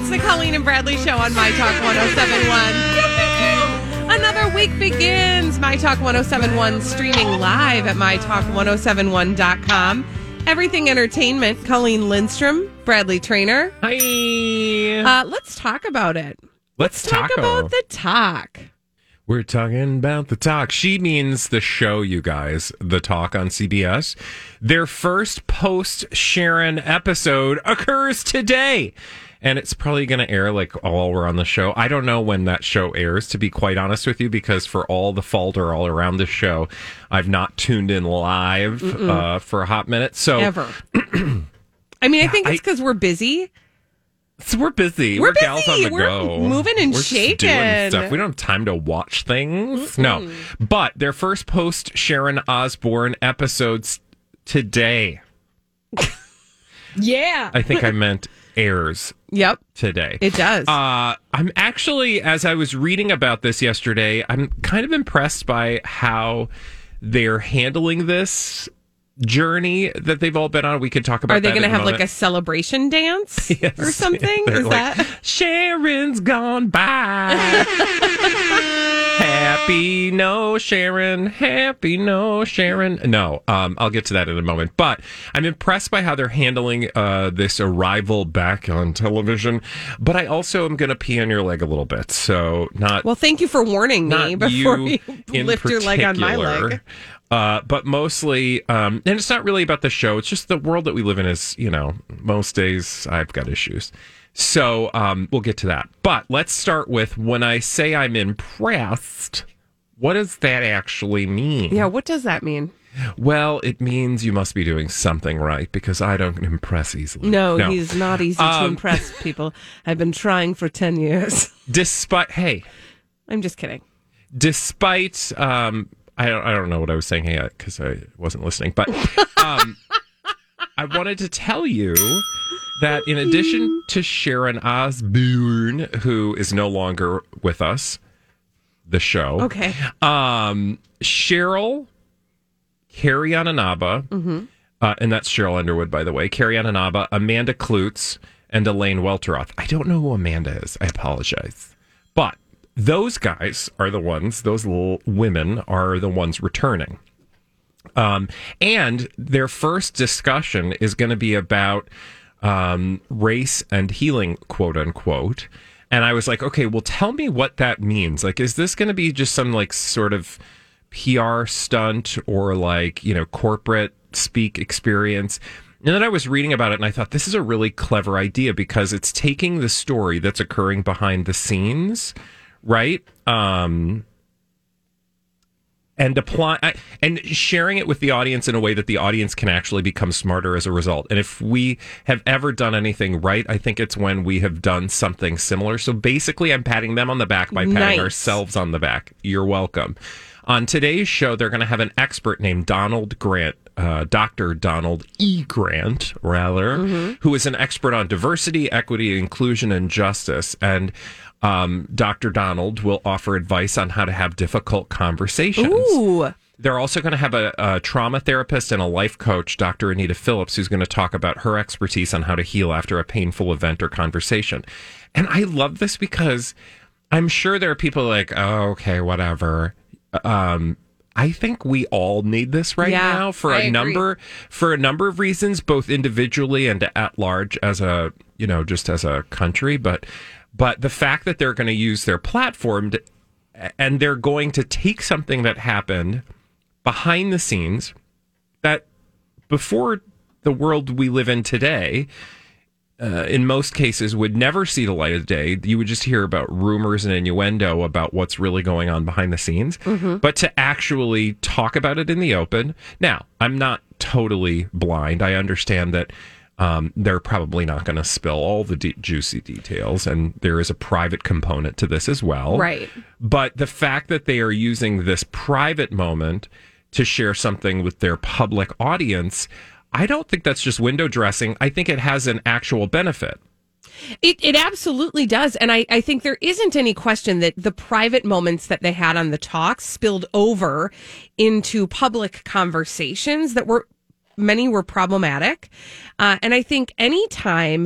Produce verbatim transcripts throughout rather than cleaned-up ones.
the Colleen and Bradley Show on My Talk one oh seven point one. Another week begins. My Talk one oh seven point one streaming live at my talk one oh seven one dot com. Everything Entertainment. Colleen Lindstrom, Bradley Trainer. Hi. Uh, let's talk about it. Let's, let's talk taco. about the talk. We're talking about the talk. She means the show, you guys. The Talk on C B S. Their first post-Sharon episode occurs today. And it's probably going to air like while we're on the show. I don't know when that show airs, to be quite honest with you, because for all the falter all around the show, I've not tuned in live uh, for a hot minute. So Ever. I mean, I think it's because we're busy. So we're busy. We're, we're busy. gals on the we're go. Moving and we're shaking. Just doing stuff. We don't have time to watch things. Mm-mm. No. But their first post Sharon Osbourne episodes today. Yeah. I think I meant airs. Yep. Today. It does. Uh, I'm actually, as I was reading about this yesterday, I'm kind of impressed by how they're handling this journey that they've all been on. We could talk about Are they going to have moment. like a celebration dance yes, or something? Is like, that Sharon's gone by? Happy no Sharon, happy no Sharon. No, um, I'll get to that in a moment. But I'm impressed by how they're handling uh, this arrival back on television. But I also am going to pee on your leg a little bit. So not. Well, thank you for warning me before you, you lift your leg on my leg. Uh, but mostly, um, and it's not really about the show. It's just the world that we live in is, you know, most days I've got issues. So um, we'll get to that. But let's start with when I say I'm impressed, what does that actually mean? Yeah, what does that mean? Well, it means you must be doing something right because I don't impress easily. No, no. He's not easy um, to impress people. I've been trying for ten years. Despite, hey. I'm just kidding. Despite, um, I don't, I don't know what I was saying yet because I wasn't listening, but um, I wanted to tell you that in addition to Sharon Osbourne, who is no longer with us, the show, okay, um, Cheryl, Carrie Ananaba, mm-hmm. uh, and that's Cheryl Underwood, by the way, Carrie Ananaba, Amanda Klutz, and Elaine Welteroth. I don't know who Amanda is. I apologize. But those guys are the ones, those little women are the ones returning. Um, and their first discussion is going to be about um, race and healing, quote unquote. And I was like, okay, well, tell me what that means. Like, is this going to be just some like sort of P R stunt or like, you know, corporate speak experience? And then I was reading about it and I thought this is a really clever idea because it's taking the story that's occurring behind the scenes, right? Um, and apply and sharing it with the audience in a way that the audience can actually become smarter as a result. And if we have ever done anything right, I think it's when we have done something similar. So basically, I'm patting them on the back by patting nice. ourselves on the back. You're welcome. On today's show, they're going to have an expert named Donald Grant, uh, Doctor Donald E. Grant, rather, mm-hmm. who is an expert on diversity, equity, inclusion, and justice. And um, Doctor Donald will offer advice on how to have difficult conversations. Ooh. They're also going to have a, a trauma therapist and a life coach, Doctor Anita Phillips, who's going to talk about her expertise on how to heal after a painful event or conversation. And I love this because I'm sure there are people like, oh, okay, whatever. Um, I think we all need this right yeah, now for I a agree. number for a number of reasons, both individually and at large as a, you know, just as a country. But but the fact that they're going to use their platform to, and they're going to take something that happened behind the scenes that before the world we live in today, Uh, in most cases, would never see the light of day. You would just hear about rumors and innuendo about what's really going on behind the scenes. Mm-hmm. But to actually talk about it in the open. Now, I'm not totally blind. I understand that um, they're probably not going to spill all the de- juicy details, and there is a private component to this as well. Right. But the fact that they are using this private moment to share something with their public audience, I don't think that's just window dressing. I think it has an actual benefit. It it absolutely does. And I, I think there isn't any question that the private moments that they had on the talk spilled over into public conversations that were, many were problematic. Uh, and I think anytime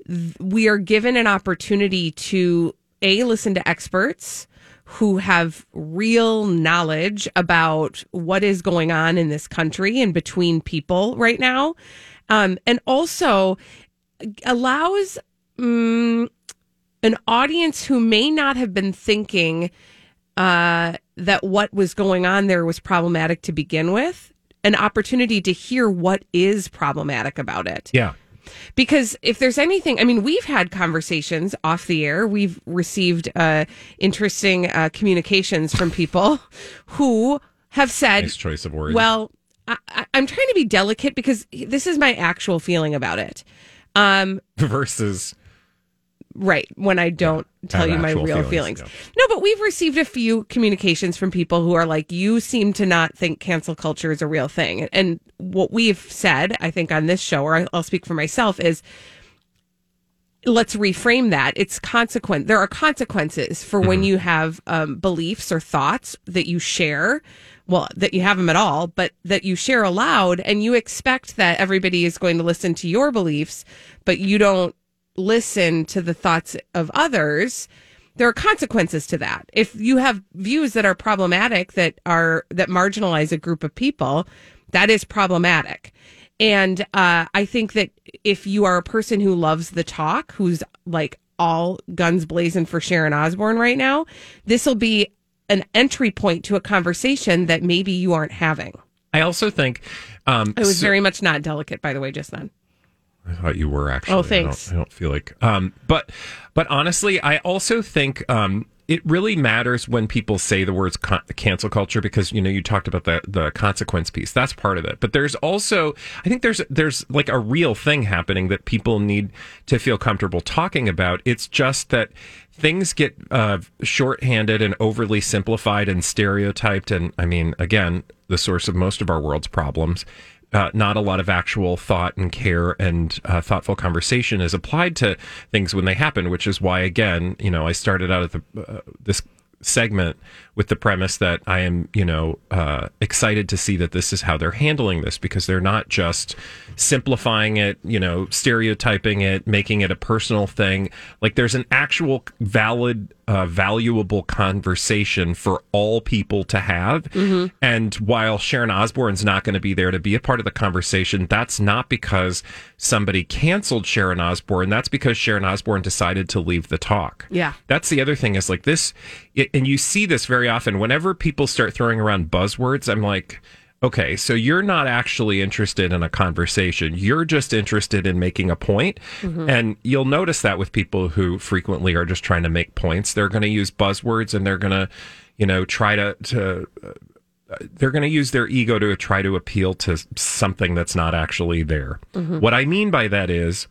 th- we are given an opportunity to A, listen to experts who have real knowledge about what is going on in this country and between people right now. Um, and also allows um, an audience who may not have been thinking uh, that what was going on there was problematic to begin with, an opportunity to hear what is problematic about it. Yeah. Because if there's anything, I mean, we've had conversations off the air. We've received uh, interesting uh, communications from people who have said, nice choice of words. Well, I, I, I'm trying to be delicate because this is my actual feeling about it. Um, Versus. Right. When I don't yeah, tell you my real feelings. feelings. Yeah. No, but we've received a few communications from people who are like, you seem to not think cancel culture is a real thing. And what we've said, I think on this show, or I'll speak for myself, is let's reframe that. It's consequent. There are consequences for mm-hmm. when you have um, beliefs or thoughts that you share. Well, that you have them at all, but that you share aloud, and you expect that everybody is going to listen to your beliefs, but you don't listen to the thoughts of others. There are consequences to that. If you have views that are problematic, that are that marginalize a group of people, that is problematic. And uh, I think that if you are a person who loves the talk, who's like all guns blazing for Sharon Osbourne right now, this will be an entry point to a conversation that maybe you aren't having. I also think um, I was so- very much not delicate, by the way, just then. I thought you were actually. Oh, thanks. I don't, I don't feel like, um, but, but honestly, I also think um, it really matters when people say the words con- cancel culture, because you know you talked about the the consequence piece. That's part of it. But there's also, I think there's there's like a real thing happening that people need to feel comfortable talking about. It's just that things get uh, shorthanded and overly simplified and stereotyped, and I mean, again, the source of most of our world's problems. Uh, not a lot of actual thought and care and uh, thoughtful conversation is applied to things when they happen, which is why, again, you know, I started out at the, uh, this segment with the premise that I am, you know, uh, excited to see that this is how they're handling this, because they're not just simplifying it, you know, stereotyping it, making it a personal thing. Like there's an actual valid, uh, valuable conversation for all people to have. Mm-hmm. And while Sharon Osbourne's not going to be there to be a part of the conversation, that's not because somebody canceled Sharon Osbourne. That's because Sharon Osbourne decided to leave the talk. Yeah. That's the other thing is like this, it, and you see this very often whenever people start throwing around buzzwords. I'm like, okay, so you're not actually interested in a conversation. You're just interested in making a point. Mm-hmm. And you'll notice that with people who frequently are just trying to make points. They're going to use buzzwords and they're going to, you know, try to, to uh, they're going to use their ego to try to appeal to something that's not actually there. Mm-hmm. What I mean by that is,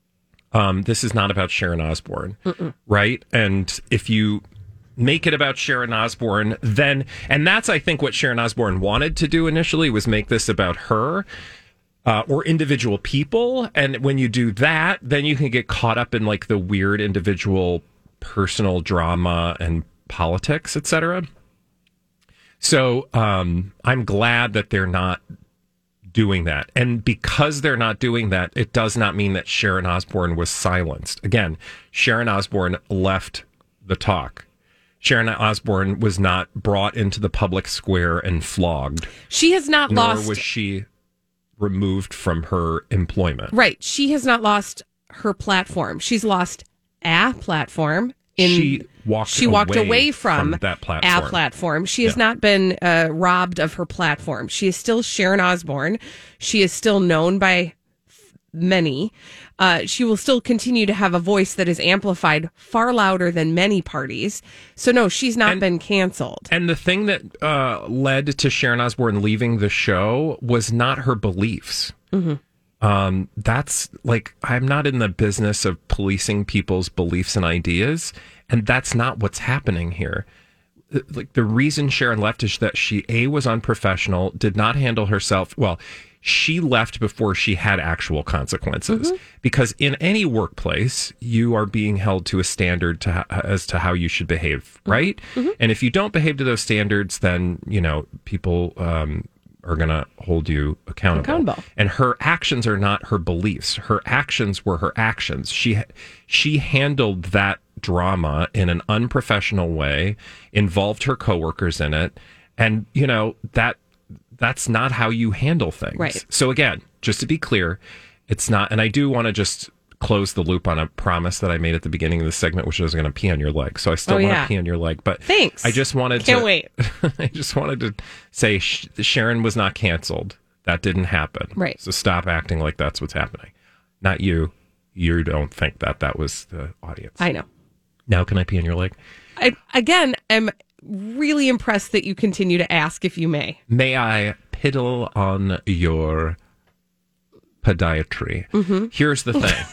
um, this is not about Sharon Osbourne, Mm-mm. right? And if you make it about Sharon Osbourne, then, and that's, I think, what Sharon Osbourne wanted to do initially, was make this about her uh, or individual people. And when you do that, then you can get caught up in like the weird individual personal drama and politics, et cetera. So um, I'm glad that they're not doing that. And because they're not doing that, it does not mean that Sharon Osbourne was silenced. Again, Sharon Osbourne left the talk. Sharon Osbourne was not brought into the public square and flogged. She has not nor lost... was she removed from her employment. Right. She has not lost her platform. She's lost a platform. In, she walked, she walked away, away from, from that platform. a platform. She has yeah. not been uh, robbed of her platform. She is still Sharon Osbourne. She is still known by many. Uh, she will still continue to have a voice that is amplified far louder than many parties. So no, she's not and, been canceled. And the thing that uh, led to Sharon Osbourne leaving the show was not her beliefs. Mm-hmm. Um, that's like, I'm not in the business of policing people's beliefs and ideas. And that's not what's happening here. Like the reason Sharon left is that she, A, was unprofessional, did not handle herself well. She left before she had actual consequences, mm-hmm. because in any workplace, you are being held to a standard to, as to how you should behave, right? Mm-hmm. And if you don't behave to those standards, then, you know, people um, are going to hold you accountable. Accountable. And her actions are not her beliefs. Her actions were her actions. She she handled that drama in an unprofessional way, involved her coworkers in it, and you know that that's not how you handle things. Right. So again, just to be clear, it's not. And I do want to just close the loop on a promise that I made at the beginning of the segment, which was going to pee on your leg. So I still oh, want to yeah. pee on your leg, but thanks. I just wanted Can't to wait. I just wanted to say Sh- Sharon was not canceled. That didn't happen. Right. So stop acting like that's what's happening. Not you. You don't think that that was the audience. I know. Now can I pee on your leg? I, again, I'm really impressed that you continue to ask if you may. May I piddle on your podiatry? Mm-hmm. Here's the thing.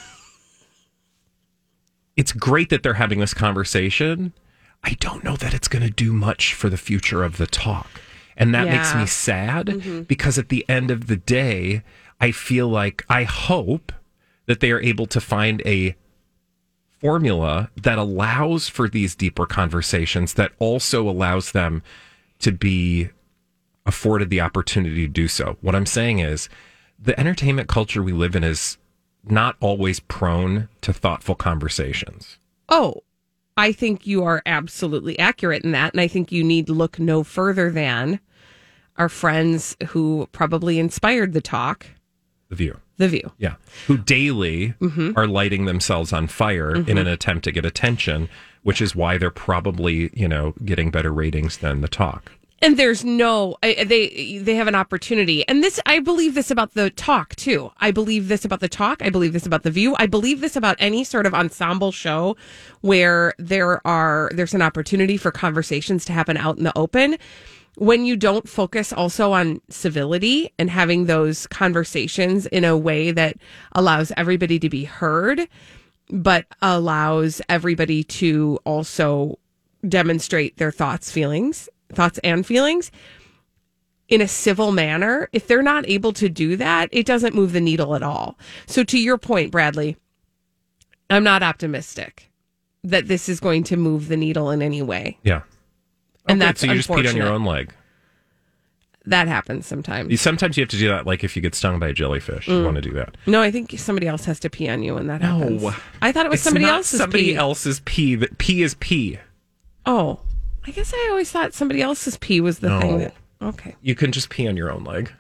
It's great that they're having this conversation. I don't know that it's going to do much for the future of the talk. And that Yeah. makes me sad Mm-hmm. because at the end of the day, I feel like, I hope that they are able to find a formula that allows for these deeper conversations, that also allows them to be afforded the opportunity to do so. What I'm saying is the entertainment culture we live in is not always prone to thoughtful conversations. Oh, I think you are absolutely accurate in that. And I think you need look no further than our friends who probably inspired the talk, The View. The View. Yeah. Who daily Mm-hmm. are lighting themselves on fire Mm-hmm. in an attempt to get attention, which is why they're probably, you know, getting better ratings than the talk. And there's no, I- they they have an opportunity. And this, I believe this about the talk too. I believe this about the talk. I believe this about the View. I believe this about any sort of ensemble show where there are, there's an opportunity for conversations to happen out in the open. When you don't focus also on civility and having those conversations in a way that allows everybody to be heard, but allows everybody to also demonstrate their thoughts, feelings, thoughts and feelings in a civil manner, if they're not able to do that, it doesn't move the needle at all. So to your point, Bradley, I'm not optimistic that this is going to move the needle in any way. Yeah. And Okay, that's so you just peed on your unfortunate. own leg. That happens sometimes. You- Sometimes you have to do that, like if you get stung by a jellyfish, Mm. you want to do that. No, I think somebody else has to pee on you when that No. happens. I thought it was It's somebody not else's somebody pee. else's pee. That pee is pee. Oh, I guess I always thought somebody else's pee was the No. thing that. Okay. You can just pee on your own leg.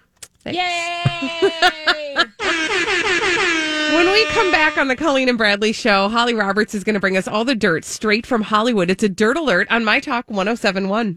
Yay! When we come back on the Colleen and Bradley show, Holly Roberts is going to bring us all the dirt straight from Hollywood. It's a dirt alert on My Talk one oh seven one.